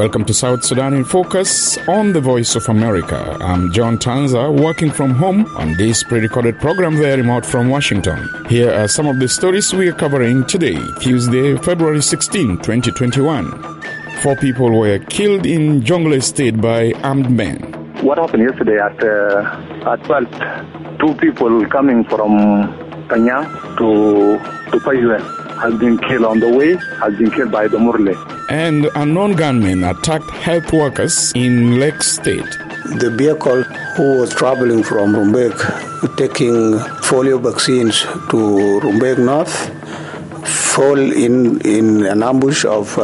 Welcome to South Sudan in Focus on the Voice of America. I'm John Tanza, working from home on this pre-recorded program very remote from Washington. Here are some of the stories we are covering today, Tuesday, February 16, 2021. 4 people were killed in Jonglei State by armed men. What happened yesterday at 12, 2 people coming from Kanya to Payuen has been killed on the way, has been killed by the Murle. And unknown gunmen attacked health workers in Lake State. The vehicle who was traveling from Rumbek, taking polio vaccines to Rumbek North, fell in an ambush of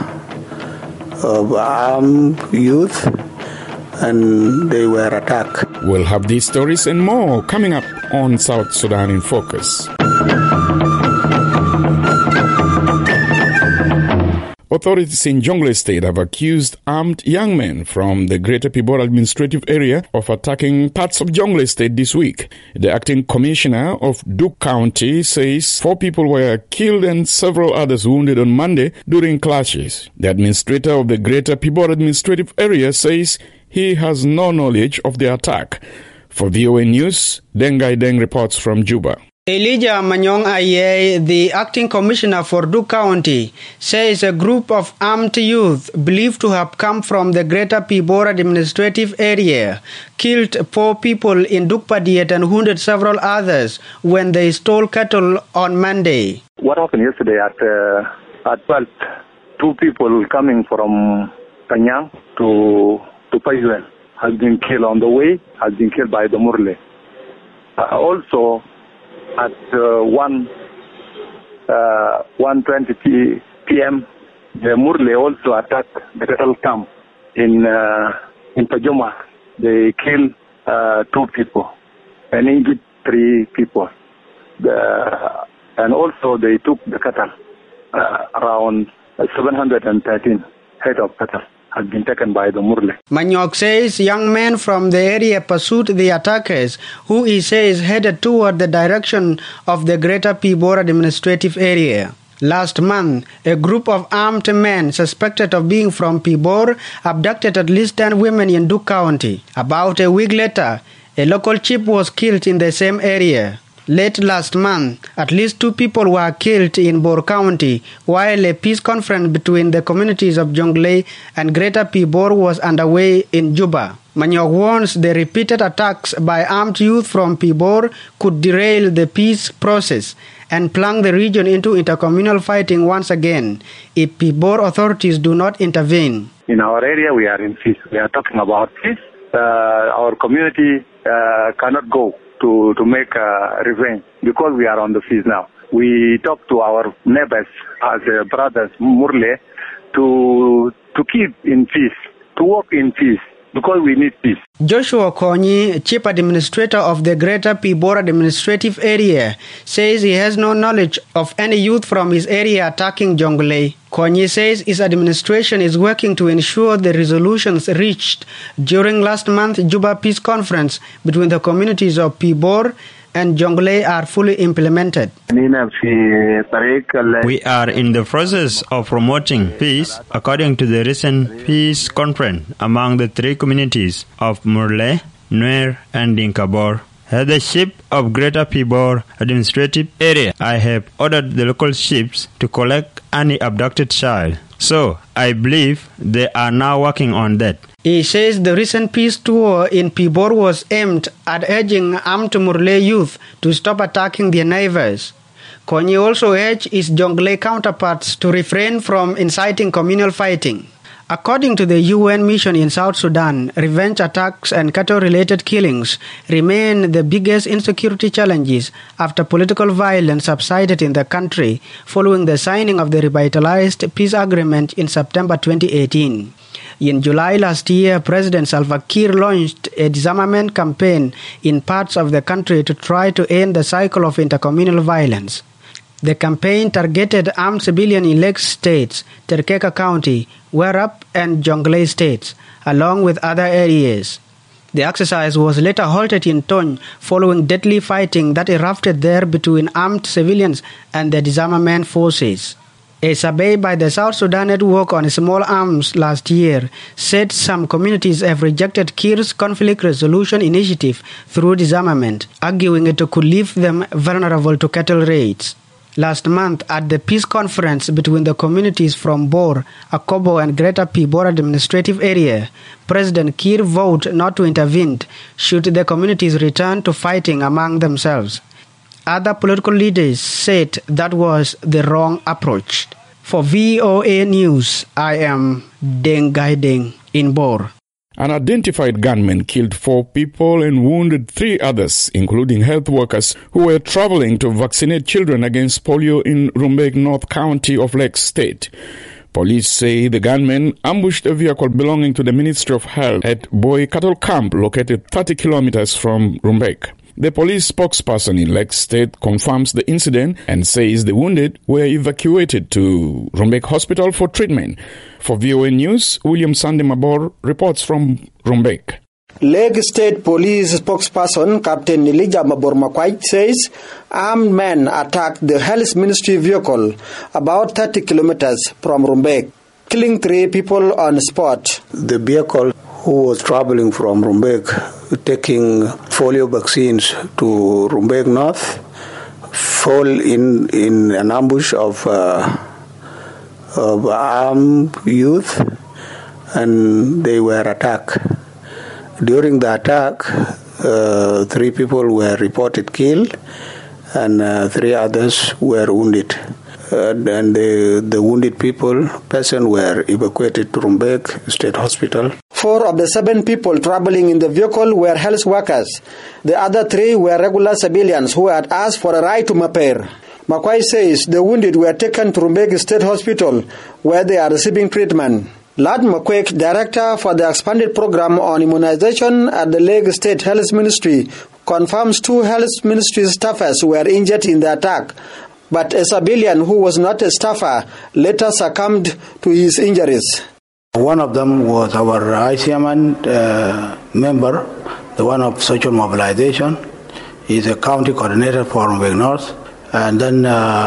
armed youth, and they were attacked. We'll have these stories and more coming up on South Sudan in Focus. Authorities in Jonglei State have accused armed young men from the Greater Pibor administrative area of attacking parts of Jonglei State this week. The acting commissioner of Duke County says 4 people were killed and several others wounded on Monday during clashes. The administrator of the Greater Pibor administrative area says he has no knowledge of the attack. For VOA News, Dengai Deng reports from Juba. Elijah Manyong Aye, the acting commissioner for Duke County, says a group of armed youth believed to have come from the Greater Pibor administrative area killed 4 people in Duke Padiet and wounded several others when they stole cattle on Monday. What happened yesterday at 12, 2 people coming from Kanya to Payuen has been killed on the way, has been killed by the Murle. Also, at 1:20 p.m., the Murle also attacked the cattle camp in Pajoma. They killed 2 people and injured 3 people. And also they took the cattle, around 713 head of cattle has been taken by the Murle. Manyok says young men from the area pursued the attackers, who he says headed toward the direction of the Greater Pibor administrative area. Last month, a group of armed men suspected of being from Pibor abducted at least 10 women in Duke County. About a week later, a local chief was killed in the same area. Late last month, at least 2 people were killed in Bor County, while a peace conference between the communities of Jonglei and Greater Pibor was underway in Juba. Manyok warns the repeated attacks by armed youth from Pibor could derail the peace process and plunge the region into intercommunal fighting once again if Pibor authorities do not intervene. In our area, we are in peace. We are talking about peace. Our community cannot go to make revenge because we are on the peace now. We talk to our neighbors as brothers, Murle, to keep in peace, to work in peace, because we need peace. Joshua Konyi, Chief Administrator of the Greater Pibor administrative area, says he has no knowledge of any youth from his area attacking Jonglei. Konyi says his administration is working to ensure the resolutions reached during last month's Juba Peace Conference between the communities of Pibor and Jonglei are fully implemented. We are in the process of promoting peace according to the recent peace conference among the 3 communities of Murle, Nuer, and Dinkabor. Headship of Greater Pibor administrative area, I have ordered the local chiefs to collect any abducted child. So, I believe they are now working on that. He says the recent peace tour in Pibor was aimed at urging armed Murle youth to stop attacking their neighbors. Konyi also urged his Jonglei counterparts to refrain from inciting communal fighting. According to the UN mission in South Sudan, revenge attacks and cattle-related killings remain the biggest insecurity challenges after political violence subsided in the country following the signing of the revitalized peace agreement in September 2018. In July last year, President Salva Kiir launched a disarmament campaign in parts of the country to try to end the cycle of intercommunal violence. The campaign targeted armed civilians in Lake states, Terkeka County, Werap, and Jonglei states, along with other areas. The exercise was later halted in Tony following deadly fighting that erupted there between armed civilians and the disarmament forces. A survey by the South Sudan Network on Small Arms last year said some communities have rejected Kiir's conflict resolution initiative through disarmament, arguing it could leave them vulnerable to cattle raids. Last month, at the peace conference between the communities from Bor, Akobo and Greater Pibor administrative area, President Kiir vowed not to intervene should the communities return to fighting among themselves. Other political leaders said that was the wrong approach. For VOA News, I am Deng Gai Deng in Bor. Unidentified gunmen killed 4 people and wounded 3 others, including health workers who were traveling to vaccinate children against polio in Rumbek North County of Lake State. Police say the gunmen ambushed a vehicle belonging to the Ministry of Health at Boy Cattle Camp located 30 kilometers from Rumbek. The police spokesperson in Lake State confirms the incident and says the wounded were evacuated to Rumbek Hospital for treatment. For VOA News, William Sande Mabor reports from Rumbek. Lake State Police spokesperson Captain Elijah Mabor Makwai says armed men attacked the Health Ministry vehicle about 30 kilometers from Rumbek, killing 3 people on the spot. The vehicle who was traveling from Rumbek taking polio vaccines to Rumbek North fall in an ambush of armed youth, and they were attacked. During the attack, 3 people were reported killed and 3 others were wounded. And the wounded person were evacuated to Rumbek State Hospital. 4 of the 7 people traveling in the vehicle were health workers. The other 3 were regular civilians who had asked for a ride to Maper. Makwai says the wounded were taken to Rumbek State Hospital where they are receiving treatment. Lad Makwek, director for the expanded program on immunization at the Lake State Health Ministry, confirms 2 health ministry staffers were injured in the attack, but a civilian who was not a staffer later succumbed to his injuries. One of them was our ICMN member, the one of social mobilization. He's a county coordinator for Rumbek North. And then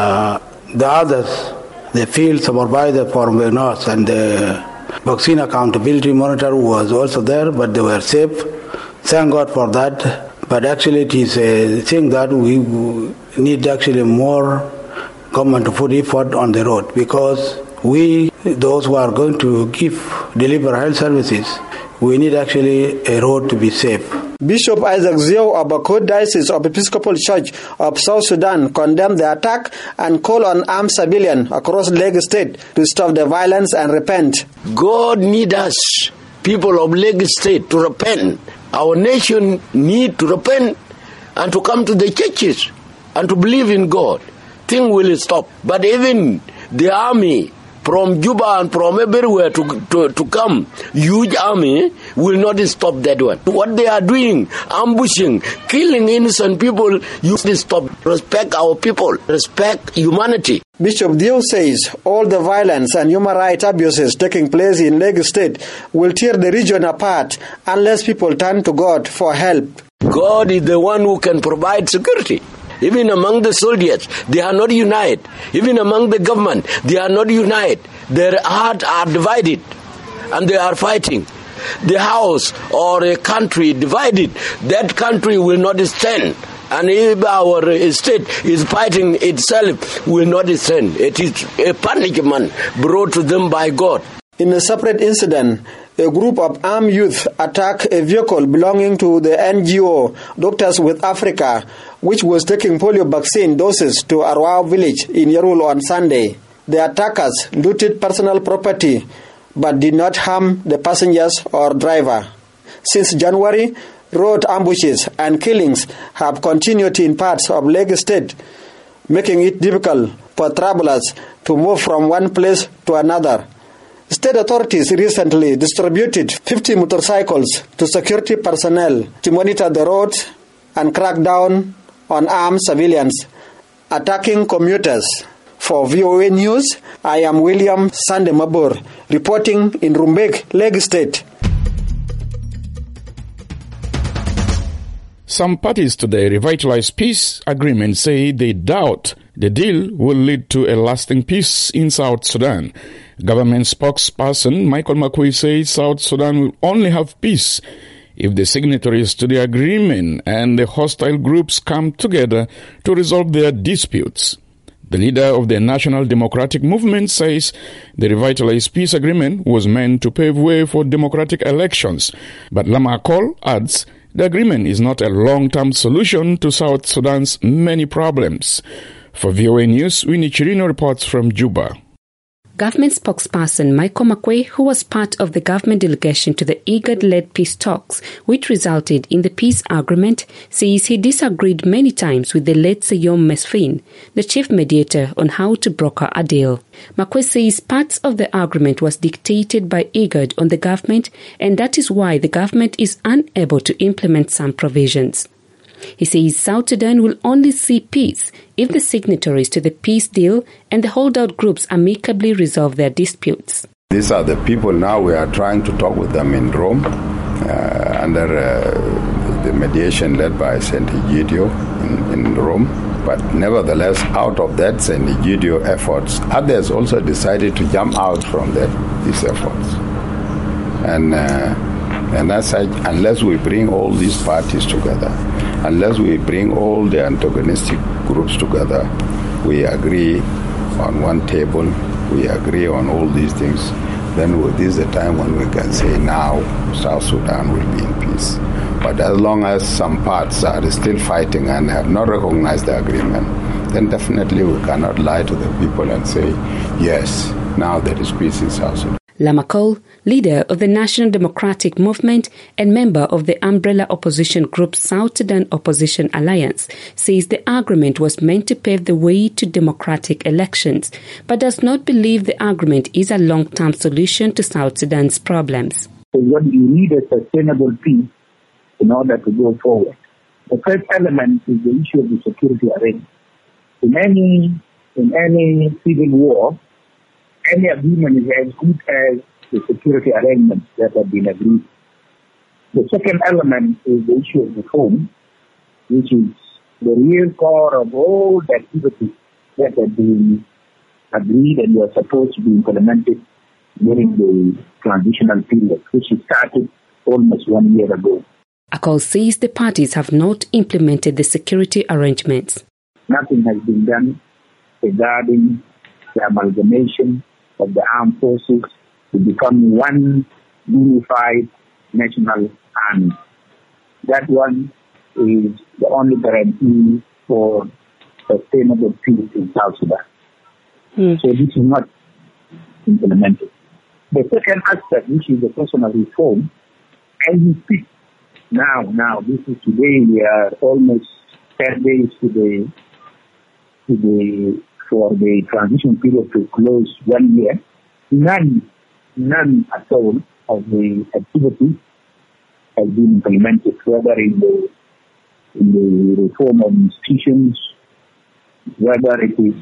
the others, the field supervisor for Rumbek North and the vaccine accountability monitor was also there, but they were safe. Thank God for that. But actually it is a thing that we need actually more government to put effort on the road, because we, those who are going to deliver health services, we need actually a road to be safe. Bishop Isaac Zio of Bakot Diocese of Episcopal Church of South Sudan condemned the attack and called on armed civilians across Lake State to stop the violence and repent. God needs us, people of Lake State, to repent. Our nation needs to repent and to come to the churches and to believe in God. Things will stop. But even the army from Juba and from everywhere to come, huge army, will not stop that one. What they are doing, ambushing, killing innocent people, you stop. Respect our people, respect humanity. Bishop Dio says all the violence and human rights abuses taking place in Lake State will tear the region apart unless people turn to God for help. God is the one who can provide security. Even among the soldiers, they are not united. Even among the government, they are not united. Their hearts are divided and they are fighting. The house or a country divided, that country will not stand. And if our state is fighting itself, will not stand. It is a punishment brought to them by God. In a separate incident, a group of armed youth attacked a vehicle belonging to the NGO Doctors with Africa, which was taking polio vaccine doses to Arwao village in Yerul on Sunday. The attackers looted personal property but did not harm the passengers or driver. Since January, road ambushes and killings have continued in parts of Lake State, making it difficult for travelers to move from one place to another. State authorities recently distributed 50 motorcycles to security personnel to monitor the roads and crack down on armed civilians attacking commuters. For VOA News, I am William Sande Mabor, reporting in Rumbek, Lake State. Some parties to the revitalized peace agreement say they doubt the deal will lead to a lasting peace in South Sudan. Government spokesperson Michael Makuei says South Sudan will only have peace if the signatories to the agreement and the hostile groups come together to resolve their disputes. The leader of the National Democratic Movement says the revitalized peace agreement was meant to pave way for democratic elections, but Lama Akol adds the agreement is not a long-term solution to South Sudan's many problems. For VOA News, Winnie Chirino reports from Juba. Government spokesperson Michael Makuei, who was part of the government delegation to the IGAD-led peace talks, which resulted in the peace agreement, says he disagreed many times with the late Seyom Mesfin, the chief mediator, on how to broker a deal. Makuei says parts of the agreement was dictated by IGAD on the government, and that is why the government is unable to implement some provisions. He says South Sudan will only see peace if the signatories to the peace deal and the holdout groups amicably resolve their disputes. These are the people now we are trying to talk with them in Rome under the mediation led by St. Egidio in Rome. But nevertheless, out of that St. Egidio efforts, others also decided to jump out from these efforts. And as such, unless we bring all these parties together, unless we bring all the antagonistic groups together, we agree on one table, we agree on all these things, then this is the time when we can say now South Sudan will be in peace. But as long as some parts are still fighting and have not recognized the agreement, then definitely we cannot lie to the people and say, yes, now there is peace in South Sudan. Lama Akol, leader of the National Democratic Movement and member of the umbrella opposition group South Sudan Opposition Alliance, says the agreement was meant to pave the way to democratic elections, but does not believe the agreement is a long-term solution to South Sudan's problems. So what you need is sustainable peace in order to go forward. The first element is the issue of the security arrangement. In any civil war, any agreement is as good as the security arrangements that have been agreed. The second element is the issue of reform, which is the real core of all the activities that have been agreed and were supposed to be implemented during the transitional period, which started almost 1 year ago. Akol says the parties have not implemented the security arrangements. Nothing has been done regarding the amalgamation of the armed forces to become one unified national army. That one is the only guarantee for sustainable peace in South Sudan. So this is not implemented. The second aspect, which is the personal reform, as we speak now, this is today, we are almost 10 days for the transition period to close 1 year. None at all of the activities has been implemented, whether in the reform of institutions, whether it is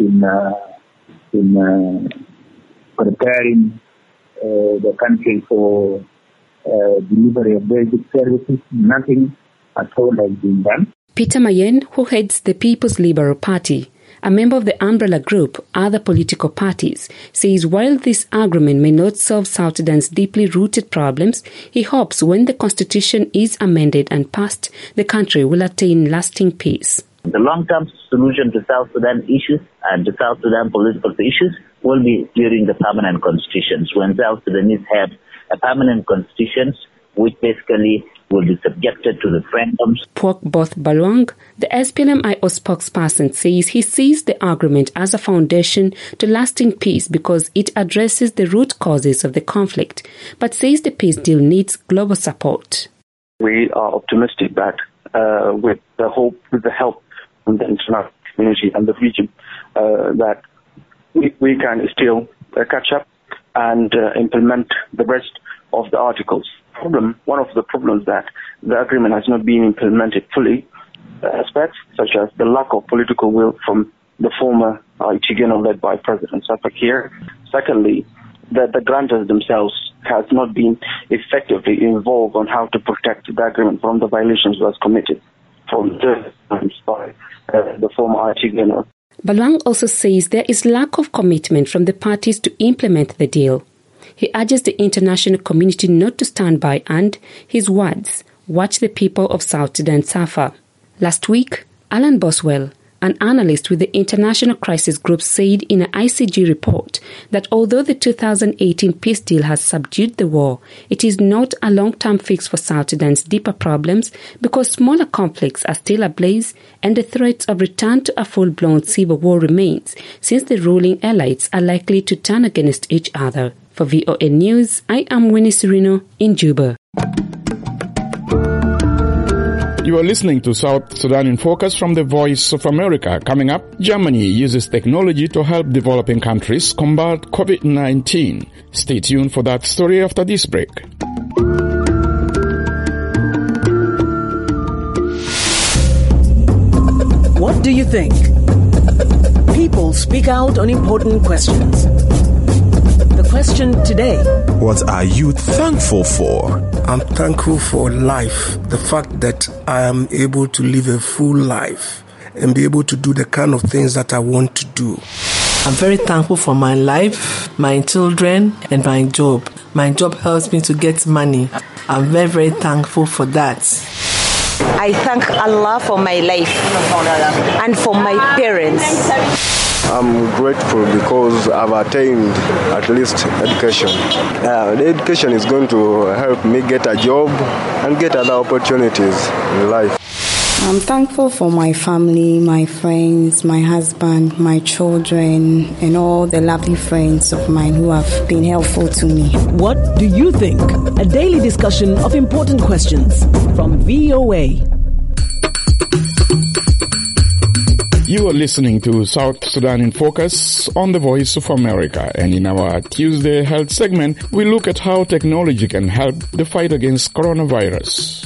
in preparing the country for delivery of basic services. Nothing at all has been done. Peter Mayen, who heads the People's Liberal Party, a member of the umbrella group, Other Political Parties, says while this agreement may not solve South Sudan's deeply rooted problems, he hopes when the constitution is amended and passed, the country will attain lasting peace. The long-term solution to South Sudan issues and to South Sudan political issues will be during the permanent constitutions, when South Sudanese have a permanent constitution which basically will be subjected to referendums. Pok Both Balwang, the SPLM-IO spokesperson, says he sees the agreement as a foundation to lasting peace because it addresses the root causes of the conflict, but says the peace deal needs global support. We are optimistic that with the help from the international community and the region, that we can still catch up and implement the rest of the articles. One of the problems that the agreement has not been implemented fully, aspects such as the lack of political will from the former Chigeno led by President Salva Kiir. Secondly, that the grantors themselves has not been effectively involved on how to protect the agreement from the violations was committed. from by the former Archie General. Balwang also says there is lack of commitment from the parties to implement the deal. He urges the international community not to stand by and, his words, watch the people of South Sudan suffer. Last week, Alan Boswell, an analyst with the International Crisis Group, said in an ICG report that although the 2018 peace deal has subdued the war, it is not a long-term fix for South Sudan's deeper problems because smaller conflicts are still ablaze and the threat of return to a full-blown civil war remains, since the ruling elites are likely to turn against each other. For VOA News, I am Winnie Serino in Juba. You are listening to South Sudan in Focus from the Voice of America. Coming up, Germany uses technology to help developing countries combat COVID-19. Stay tuned for that story after this break. What do you think? People speak out on important questions. The question today: what are you thankful for? I'm thankful for life. The fact that I am able to live a full life and be able to do the kind of things that I want to do. I'm very thankful for my life, my children, and my job. My job helps me to get money. I'm very, very thankful for that. I thank Allah for my life and for my parents. I'm grateful because I've attained at least education. The education is going to help me get a job and get other opportunities in life. I'm thankful for my family, my friends, my husband, my children, and all the lovely friends of mine who have been helpful to me. What do you think? A daily discussion of important questions from VOA. You are listening to South Sudan in Focus on the Voice of America, and in our Tuesday Health segment, we look at how technology can help the fight against coronavirus.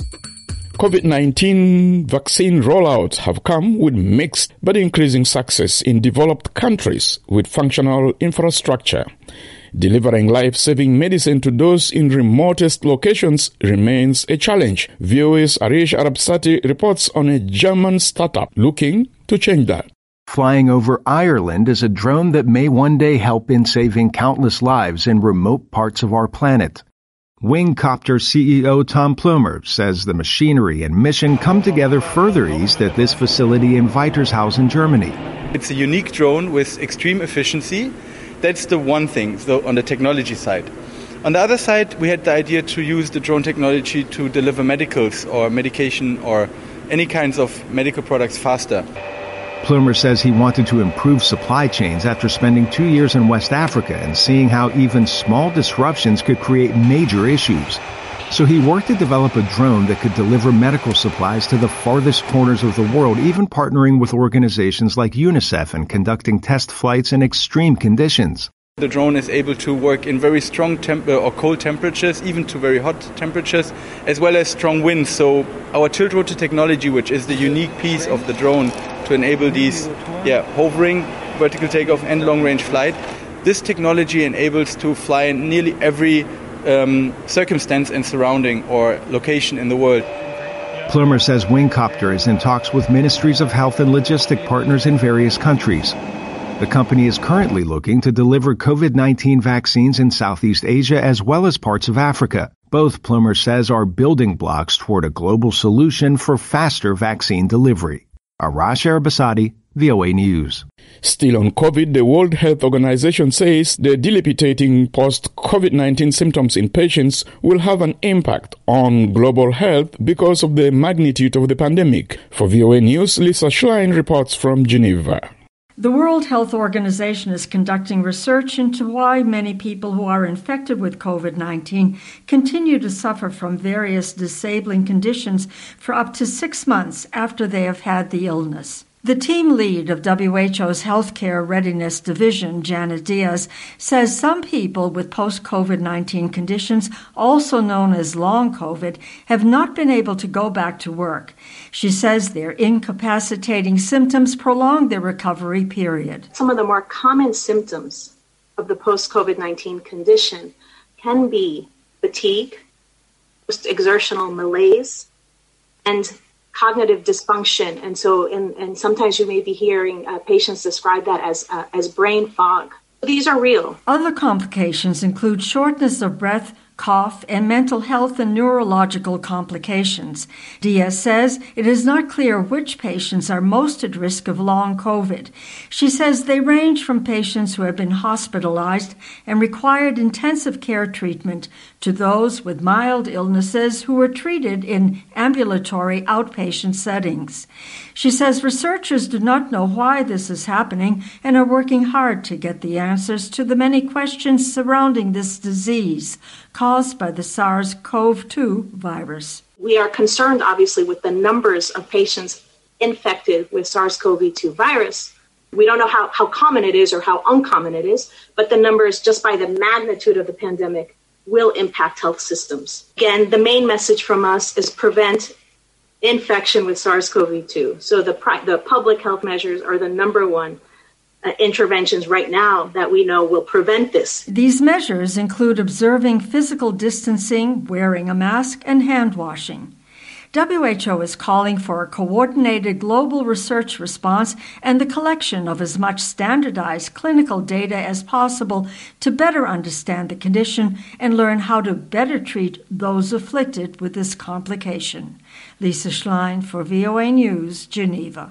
COVID-19 vaccine rollouts have come with mixed but increasing success in developed countries with functional infrastructure. Delivering life-saving medicine to those in remotest locations remains a challenge. VOA's Arish Arabsati reports on a German startup looking to change that. Flying over Ireland is a drone that may one day help in saving countless lives in remote parts of our planet. Wingcopter CEO Tom Plumer says the machinery and mission come together further east at this facility in Weitershausen, Germany. It's a unique drone with extreme efficiency. That's the one thing, so on the technology side. On the other side, we had the idea to use the drone technology to deliver medicals or medication or any kinds of medical products faster. Plumer says he wanted to improve supply chains after spending 2 years in West Africa and seeing how even small disruptions could create major issues. So he worked to develop a drone that could deliver medical supplies to the farthest corners of the world, even partnering with organizations like UNICEF and conducting test flights in extreme conditions. The drone is able to work in very strong or cold temperatures, even to very hot temperatures, as well as strong winds. So our tilt rotor technology, which is the unique piece of the drone to enable these hovering, vertical takeoff and long-range flight, this technology enables to fly in nearly every circumstance and surrounding or location in the world. Plumer says Wingcopter is in talks with ministries of health and logistic partners in various countries. The company is currently looking to deliver COVID-19 vaccines in Southeast Asia as well as parts of Africa. Both, Plumer says, are building blocks toward a global solution for faster vaccine delivery. Arash Arabasadi, VOA News. Still on COVID, the World Health Organization says the debilitating post-COVID-19 symptoms in patients will have an impact on global health because of the magnitude of the pandemic. For VOA News, Lisa Schlein reports from Geneva. The World Health Organization is conducting research into why many people who are infected with COVID-19 continue to suffer from various disabling conditions for up to 6 months after they have had the illness. The team lead of WHO's Healthcare Readiness Division, Janet Diaz, says some people with post-COVID-19 conditions, also known as long COVID, have not been able to go back to work. She says their incapacitating symptoms prolong their recovery period. Some of the more common symptoms of the post-COVID-19 condition can be fatigue, post-exertional malaise, and cognitive dysfunction. And so, and sometimes you may be hearing patients describe that as brain fog. These are real. Other complications include shortness of breath, cough, and mental health and neurological complications. Diaz says it is not clear which patients are most at risk of long COVID. She says they range from patients who have been hospitalized and required intensive care treatment to those with mild illnesses who were treated in ambulatory outpatient settings. She says researchers do not know why this is happening and are working hard to get the answers to the many questions surrounding this disease caused by the SARS-CoV-2 virus. We are concerned, obviously, with the numbers of patients infected with SARS-CoV-2 virus. We don't know how common it is or how uncommon it is, but the numbers, just by the magnitude of the pandemic, will impact health systems. Again, the main message from us is prevent infection with SARS-CoV-2. So the public health measures are the number one interventions right now that we know will prevent this. These measures include observing physical distancing, wearing a mask, and hand washing. WHO is calling for a coordinated global research response and the collection of as much standardized clinical data as possible to better understand the condition and learn how to better treat those afflicted with this complication. Lisa Schlein for VOA News, Geneva.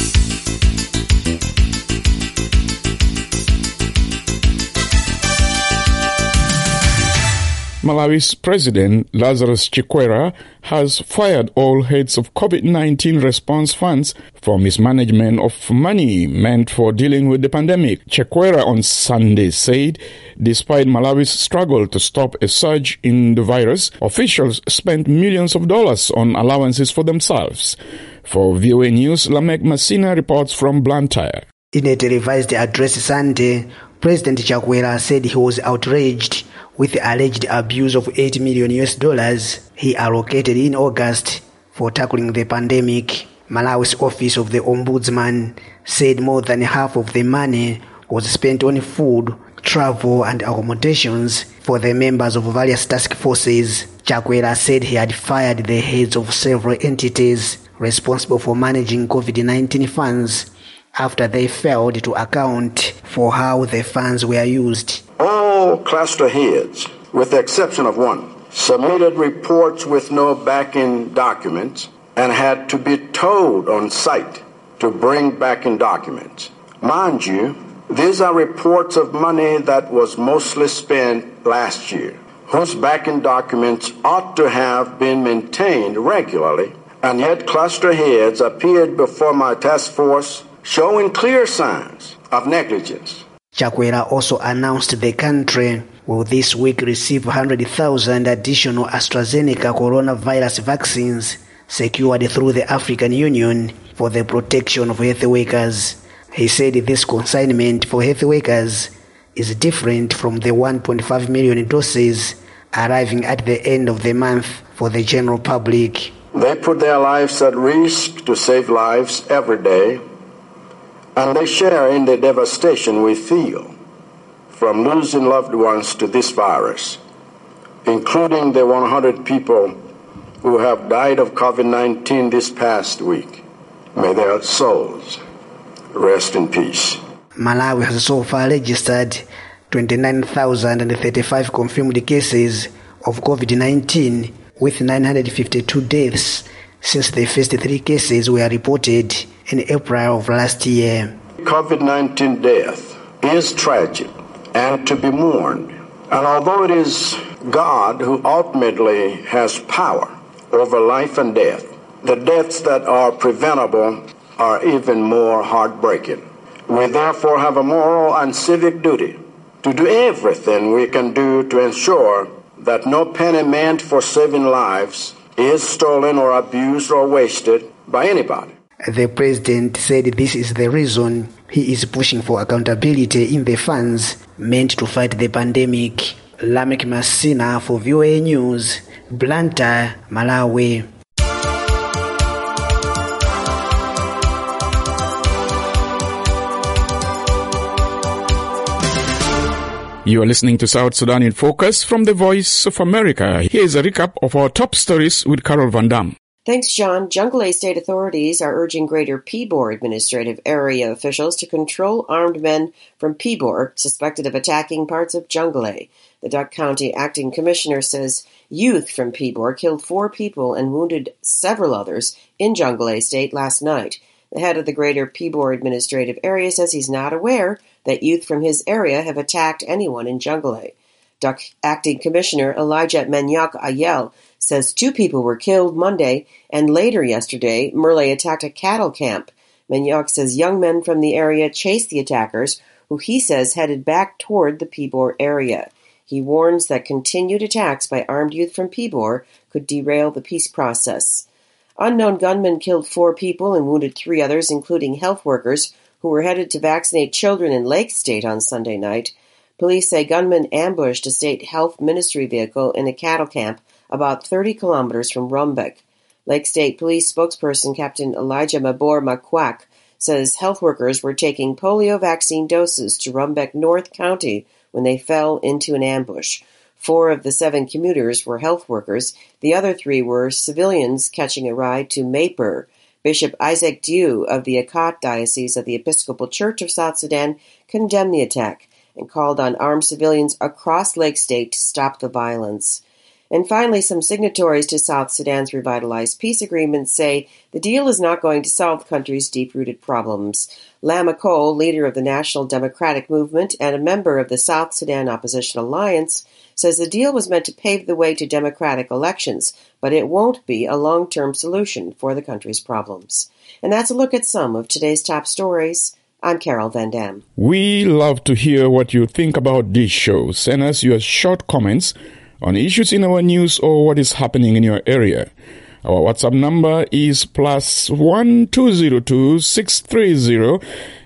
Malawi's President Lazarus Chakwera has fired all heads of COVID-19 response funds for mismanagement of money meant for dealing with the pandemic. Chakwera on Sunday said despite Malawi's struggle to stop a surge in the virus, officials spent millions of dollars on allowances for themselves. For VOA News, Lamek Masina reports from Blantyre. In a televised address Sunday, President Chakwera said he was outraged with the alleged abuse of $8 million he allocated in August for tackling the pandemic. Malawi's Office of the Ombudsman said more than half of the money was spent on food, travel and accommodations for the members of various task forces. Chakwera said he had fired the heads of several entities responsible for managing COVID-19 funds after they failed to account for how the funds were used. All cluster heads, with the exception of one, submitted reports with no backing documents and had to be told on site to bring backing documents. Mind you, these are reports of money that was mostly spent last year, whose backing documents ought to have been maintained regularly, and yet cluster heads appeared before my task force showing clear signs of negligence. Chakwera also announced the country will this week receive 100,000 additional AstraZeneca coronavirus vaccines secured through the African Union for the protection of health workers. He said this consignment for health workers is different from the 1.5 million doses arriving at the end of the month for the general public. They put their lives at risk to save lives every day, and they share in the devastation we feel from losing loved ones to this virus, including the 100 people who have died of COVID-19 this past week. May their souls rest in peace. Malawi has so far registered 29,035 confirmed cases of COVID-19 with 952 deaths since the first 3 cases were reported in April of last year. COVID-19 death is tragic and to be mourned. And although it is God who ultimately has power over life and death, the deaths that are preventable are even more heartbreaking. We therefore have a moral and civic duty to do everything we can do to ensure that no penny meant for saving lives is stolen or abused or wasted by anybody. The president said this is the reason he is pushing for accountability in the funds meant to fight the pandemic. Lamek Masina for VOA News, Blantyre, Malawi. You are listening to South Sudan in Focus from the Voice of America. Here is a recap of our top stories with Carol Van Dam. Thanks, John. Jonglei state authorities are urging Greater Pibor administrative area officials to control armed men from Pibor suspected of attacking parts of Jonglei. The Duck County acting commissioner says youth from Pibor killed 4 people and wounded several others in Jonglei state last night. The head of the Greater Pibor administrative area says he's not aware that youth from his area have attacked anyone in Jonglei. Duck acting commissioner Elijah Menyok Ayel says 2 people were killed Monday, and later yesterday, Murley attacked a cattle camp. Menyok says young men from the area chased the attackers, who he says headed back toward the Pibor area. He warns that continued attacks by armed youth from Pibor could derail the peace process. Unknown gunmen killed 4 people and wounded 3 others, including health workers who were headed to vaccinate children in Lake State on Sunday night. Police say gunmen ambushed a state health ministry vehicle in a cattle camp about 30 kilometers from Rumbek. Lake State Police spokesperson Captain Elijah Mabor Makwak says health workers were taking polio vaccine doses to Rumbek North County when they fell into an ambush. 4 of the 7 commuters were health workers. The other 3 were civilians catching a ride to Maypur. Bishop Isaac Dew of the Akat Diocese of the Episcopal Church of South Sudan condemned the attack and called on armed civilians across Lake State to stop the violence. And finally, some signatories to South Sudan's revitalized peace agreement say the deal is not going to solve the country's deep-rooted problems. Lama Cole, leader of the National Democratic Movement and a member of the South Sudan Opposition Alliance, says the deal was meant to pave the way to democratic elections, but it won't be a long-term solution for the country's problems. And that's a look at some of today's top stories. I'm Carol Van Dam. We love to hear what you think about this show. Send us your short comments on issues in our news or what is happening in your area. Our WhatsApp number is +1 202 630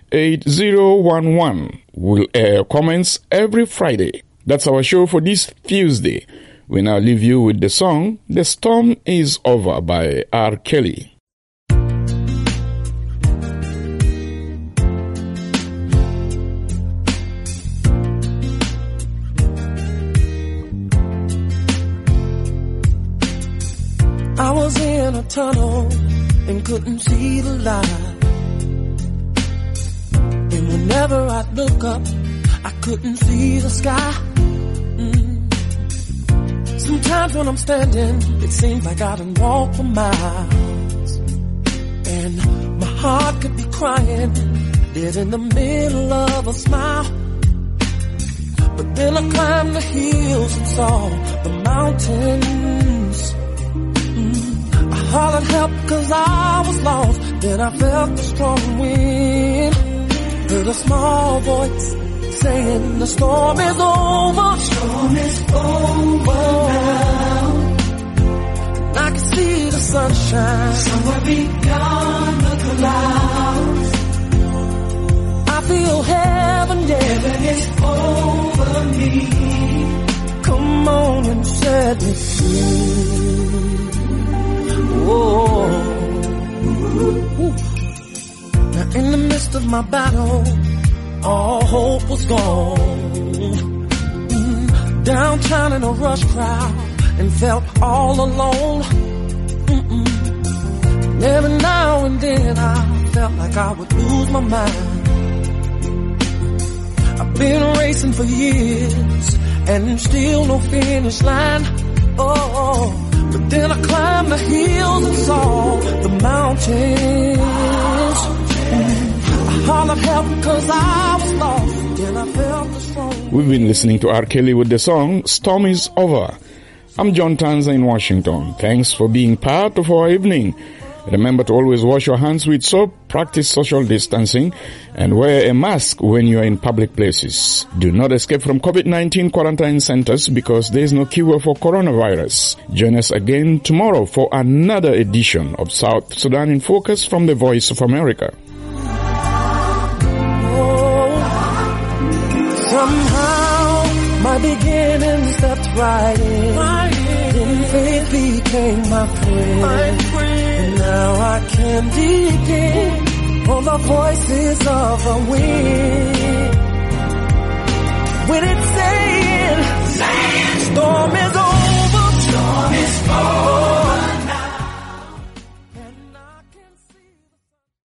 8011. We'll air comments every Friday. That's our show for this Tuesday. We now leave you with the song "The Storm Is Over" by R. Kelly. I was in a tunnel and couldn't see the light. And whenever I'd look up, I couldn't see the sky. Sometimes when I'm standing, it seems like I done walked for miles. And my heart could be crying, dead in the middle of a smile. But then I climbed the hills and saw the mountains. I hollered help 'cause I was lost. Then I felt the strong wind. Heard a small voice saying the storm is over. Storm is over now. And I can see the sunshine somewhere beyond the clouds. I feel heaven, yeah. Heaven is over me. Come on and set me free. Whoa. Now in the midst of my battle, all hope was gone. Downtown in a rush crowd and felt all alone. And every now and then I felt like I would lose my mind. I've been racing for years and still no finish line. Oh, but then I climbed the hills and saw the mountains. I hollered help 'cause I was lost. Then I felt the strong. We've been listening to R. Kelly with the song "Storm Is Over." I'm John Tanza in Washington. Thanks for being part of our evening. Remember to always wash your hands with soap, practice social distancing, and wear a mask when you are in public places. Do not escape from COVID-19 quarantine centers because there is no cure for coronavirus. Join us again tomorrow for another edition of South Sudan in Focus from the Voice of America. Somehow my beginning stepped right in. Then faith became my friend. And now I can depend on the voices of the wind. When it's saying, storm is over, storm is over.